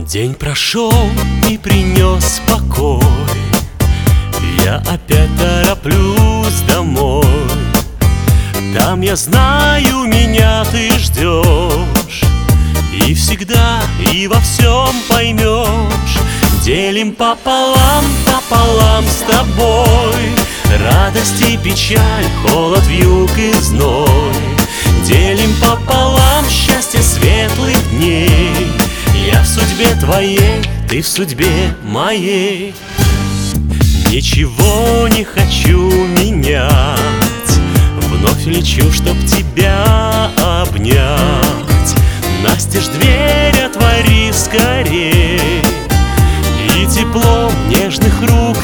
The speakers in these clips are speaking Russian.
День прошел и принес покой. Я опять тороплюсь домой. Там, я знаю, меня ты ждешь. И всегда, и во всем поймешь. Делим пополам, пополам с тобой радость и печаль, холод, вьюг и зной. Делим пополам счастье светлых дней. Я в судьбе твоей, ты в судьбе моей. Ничего не хочу менять. Вновь лечу, чтоб тебя обнять. Настежь дверь отвори скорей и теплом нежных рук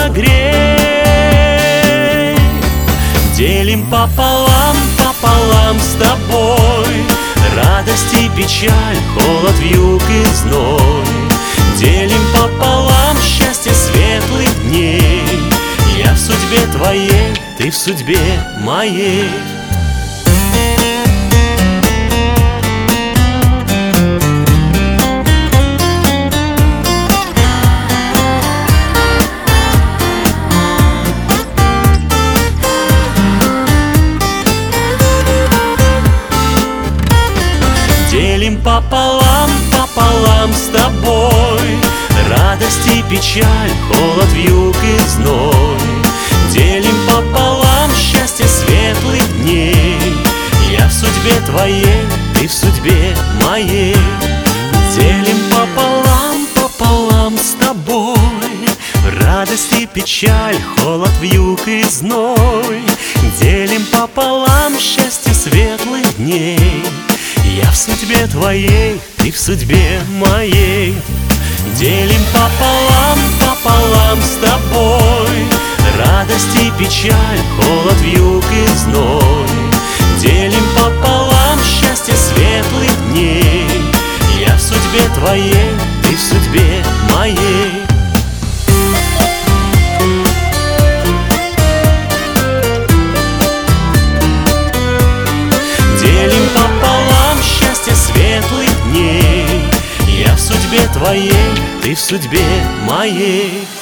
согрей. Делим пополам, пополам с тобой радость и печаль, холод, вьюг и зной. Делим пополам счастье светлых дней. Я в судьбе твоей, ты в судьбе моей. Делим пополам, пополам с тобой радость и печаль, холод, вьюг и зной. Делим пополам счастье светлых дней. Я в судьбе твоей, ты в судьбе моей. Делим пополам, пополам с тобой радость и печаль, холод, вьюг и зной. Делим пополам счастье светлых дней. Я в судьбе твоей, ты в судьбе моей. Делим пополам, пополам с тобой радость и печаль, холод, вьюг и зной. Делим пополам счастье светлых дней. Я в судьбе твоей, ты в судьбе моей. Делим пополам счастье светлых дней. Я в судьбе твоей, ты в судьбе моей.